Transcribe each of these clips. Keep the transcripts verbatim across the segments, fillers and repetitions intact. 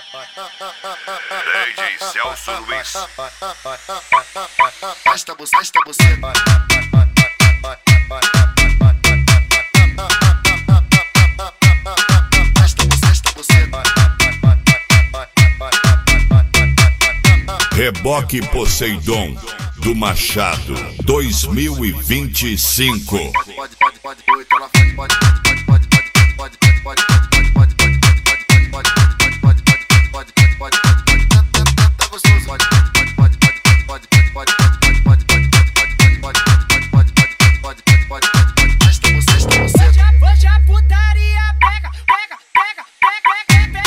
D J Celso Luiz. Basta você, basta você. Reboque Poseidon do Machado dois mil e vinte e cinco. Hoje a putaria pega, pega, pega, pega,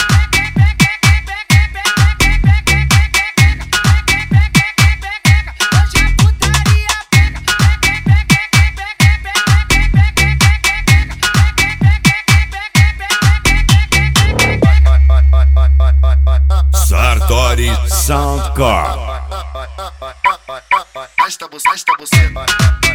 Sartori Soundcore. Basta você, basta você.